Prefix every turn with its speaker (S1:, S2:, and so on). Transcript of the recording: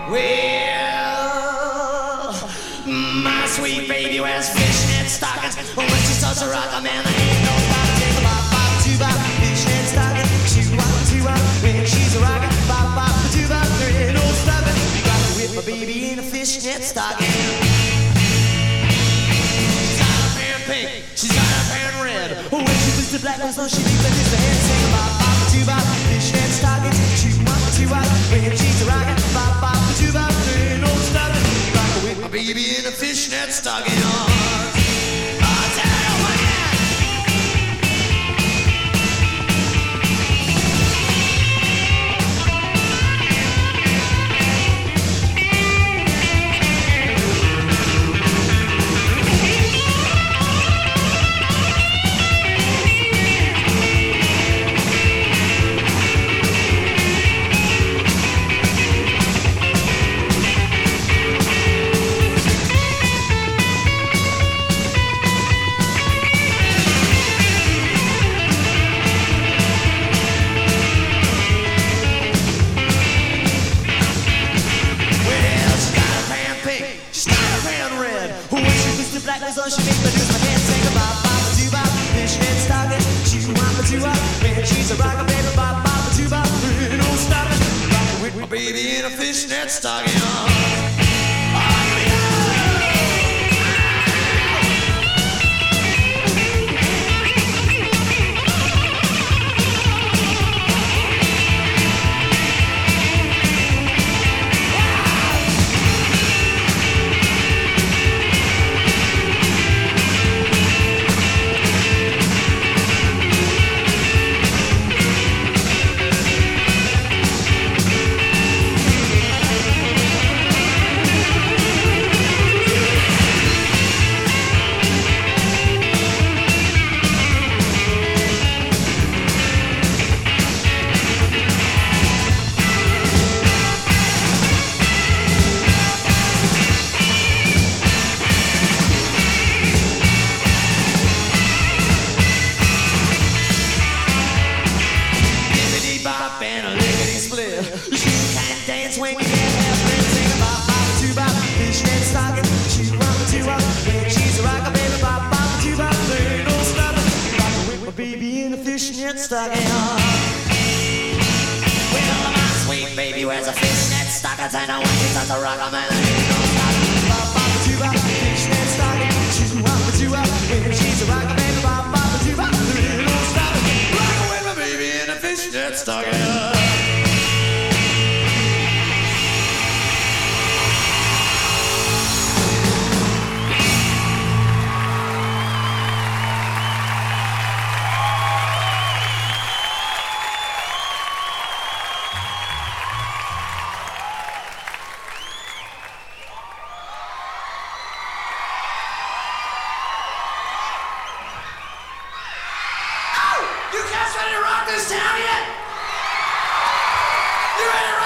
S1: Well, my sweet baby wears fishnet stockings. When she starts to rock, man, I ain't no bop, take a bop, bop, two bop, fishnet stockings. Two bop, when she's a rockin', bop, bop, two bop, there ain't no stopping. Rockin' with my baby in a fishnet stocking. She's got her pan pink, she's got her pan red. When she puts the black one, so she leaves like this, the head sing a bop, bop, two bop, fishnet stockings. Two bop, when she's a rockin', bop, bop, two bop, there ain't no stopping. Rockin' with my baby in a fishnet stocking. So she makes me lose my head, sing a bop, bop, two bop, fishnet stocking. She wop, two bop, when she's a rockin' baby, bop, bop, two bop, no stopping. Rockin' with my baby in a fishnet stocking. Stocking. Well, my sweet baby wears a fishnet stockings, and when she starts to rock, man, there ain't no stopping. Bop, bop, two bop, fishnet stocking. She's a wop, two bop, when she's a rock, baby, bop, bop, two bop, there ain't no stopping. Rockin' with my baby in a fishnet stocking. You guys ready to rock this town yet? You ready to